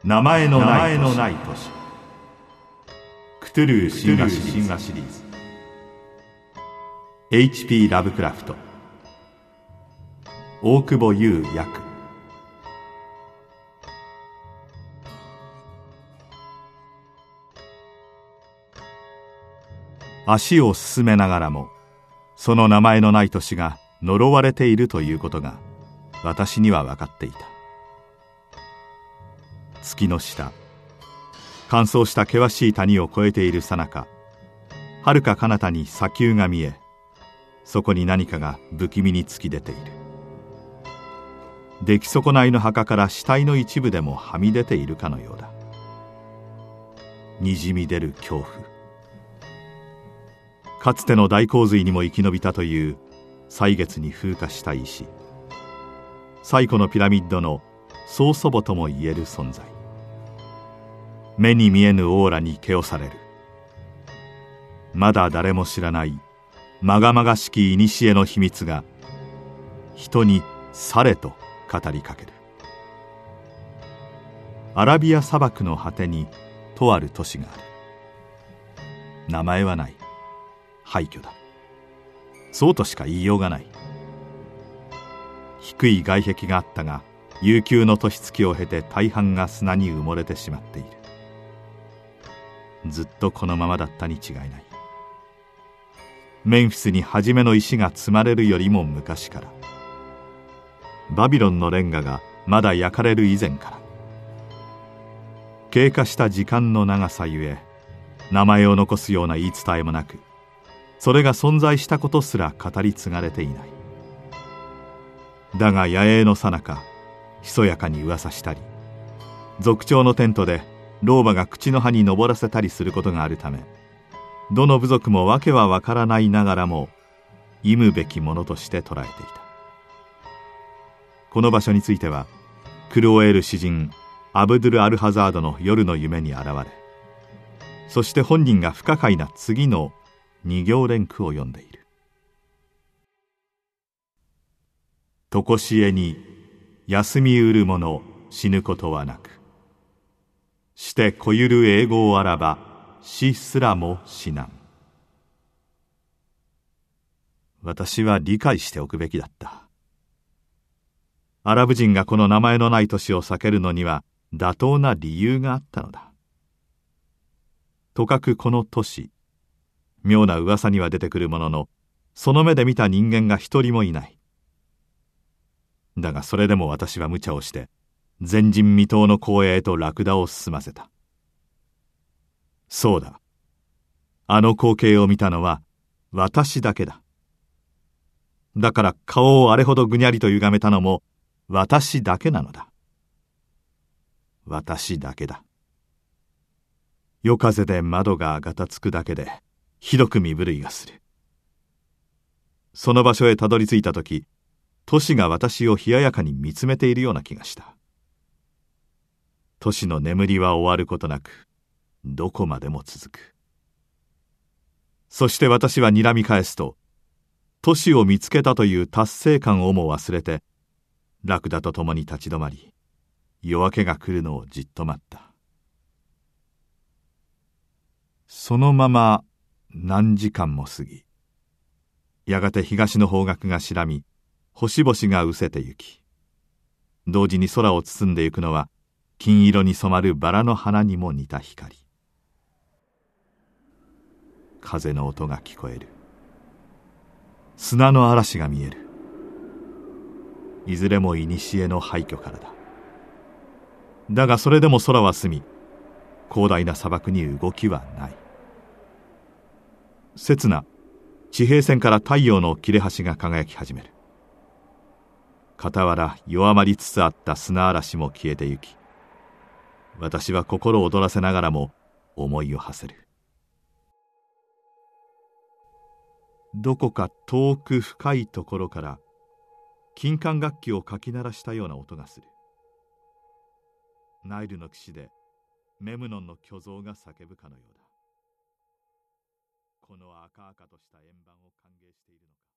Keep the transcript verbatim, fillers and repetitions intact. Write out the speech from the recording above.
名前のない都市クトゥルー神話シリーズ エイチピー ラブクラフト大久保優役。足を進めながらもその名前のない都市が呪われているということが私には分かっていた。月の下、乾燥した険しい谷を越えているさなか、はるか彼方に砂丘が見え、そこに何かが不気味に突き出ている。出来損ないの墓から死体の一部でもはみ出ているかのようだ。にじみ出る恐怖。かつての大洪水にも生き延びたという歳月に風化した石、最古のピラミッドの曽祖母ともいえる存在。目に見えぬオーラに気をされる。まだ誰も知らないまがまがしき古の秘密が人にされと語りかける。アラビア砂漠の果てにとある都市がある。名前はない。廃墟だ。そうとしか言いようがない。低い外壁があったが、悠久の年月を経て大半が砂に埋もれてしまっている。ずっとこのままだったに違いない。メンフィスに初めの石が積まれるよりも昔から、バビロンのレンガがまだ焼かれる以前から、経過した時間の長さゆえ名前を残すような言い伝えもなく、それが存在したことすら語り継がれていない。だが野営のさなか、ひそやかに噂したり、族長のテントで老婆が口の葉に登らせたりすることがあるため、どの部族も訳はわからないながらも忌むべきものとして捉えていた。この場所についてはクルオエール詩人アブドゥル・アルハザードの夜の夢に現れ、そして本人が不可解な次の二行連句を読んでいる。とこしえに休みうる者死ぬことはなく、してこゆる英語あらば死すらも死なん。私は理解しておくべきだった。アラブ人がこの名前のない都市を避けるのには妥当な理由があったのだ。とかくこの都市、妙な噂には出てくるものの、その目で見た人間が一人もいない。だがそれでも私は無茶をして前人未到の荒野へとラクダを進ませた。そうだ、あの光景を見たのは私だけだ。だから顔をあれほどぐにゃりと歪めたのも私だけなのだ。私だけだ。夜風で窓がガタつくだけでひどく身震いがする。その場所へたどり着いたとき、都市が私を冷ややかに見つめているような気がした。都市の眠りは終わることなく、どこまでも続く。そして私は睨み返すと、都市を見つけたという達成感をも忘れて、ラクダと共に立ち止まり、夜明けが来るのをじっと待った。そのまま何時間も過ぎ、やがて東の方角が白み、星々が失せてゆき、同時に空を包んでゆくのは金色に染まるバラの花にも似た光。風の音が聞こえる。砂の嵐が見える。いずれも古の廃墟からだ。だがそれでも空は澄み、広大な砂漠に動きはない。刹那、地平線から太陽の切れ端が輝き始める。傍ら弱まりつつあった砂嵐も消えてゆき、私は心躍らせながらも思いを馳せる。どこか遠く深いところから金管楽器をかき鳴らしたような音がする。ナイルの岸でメムノンの巨像が叫ぶかのようだ。この赤々とした円盤を歓迎しているのか。